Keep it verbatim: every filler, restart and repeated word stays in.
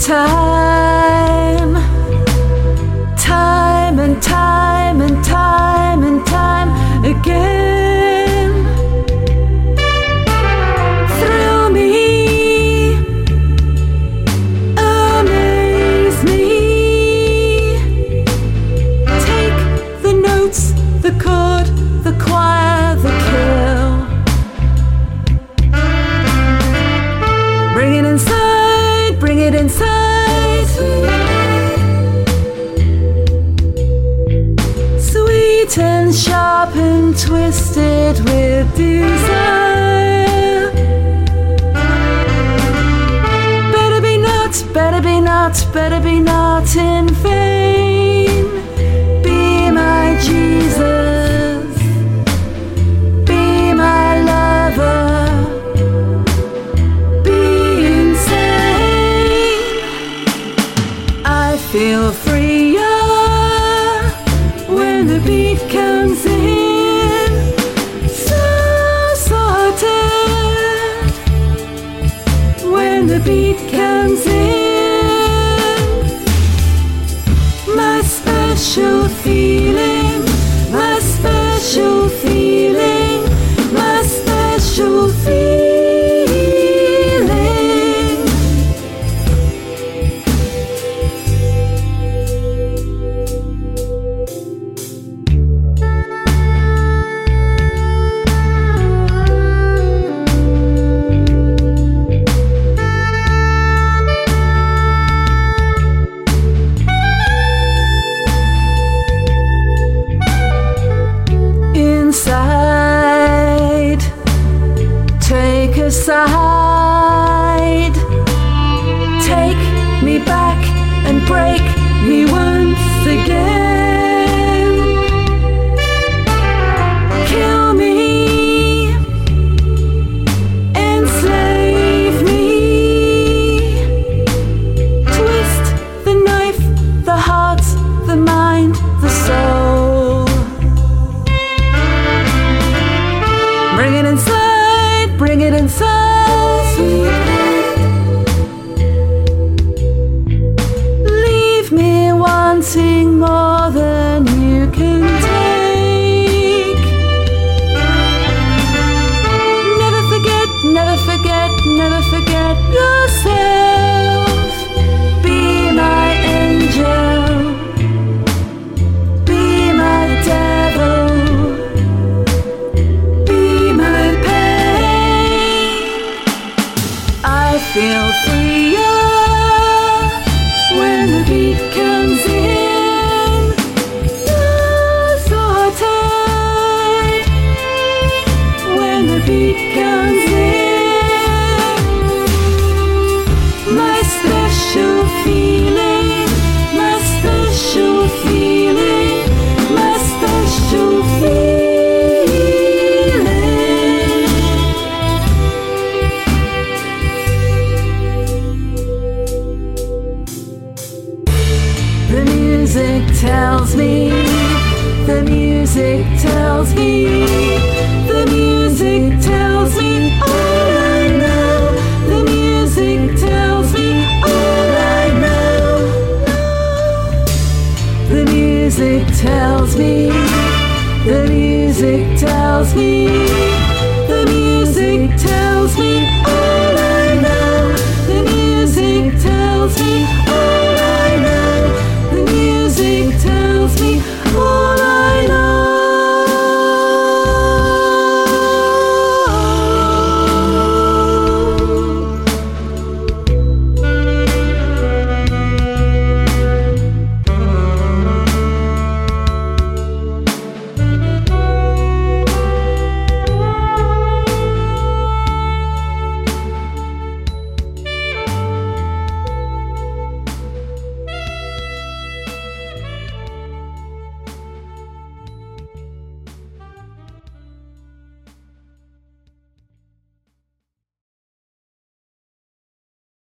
Time, time and time and time and time again. Thrill me, amaze me. Take the notes, the chord, the choir, the kill. Bring it inside, bring it inside. Sweet and sharp and twisted with desire. Better be not, better be not, better be not in vain. Be my Jesus, be my lover, be insane. I feel freer when the beat comes in, so sorted. When the beat comes in, my special feeling, my special feeling, my special feeling. Inside, take a side, take me back and break me once again. Kill me, enslave me, twist the knife, the heart, the mind, the soul. Bring it inside, bring it inside. Leave me wanting more than you can take. Never forget, never forget, never forget yourself. Be my angel, be my devil. I feel freer when the beat comes in, so tight. When the beat comes in, my special feeling, my special feeling, my special feeling. The music tells me, the music tells me, the music tells me all I know. The music tells me all I know. The music tells me, the music tells me, the music tells me all I know. The music tells me